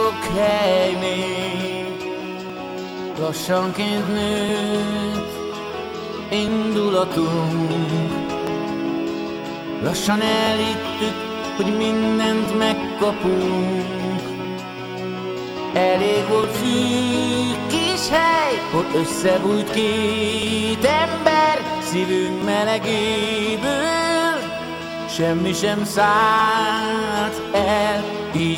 sok hely még. Lassanként nőtt indulatunk, lassan elhittük, hogy mindent megkapunk. Elég volt szűk kis hely, hogy összebújt két ember szívünk melegéből. Semmi sem szállt el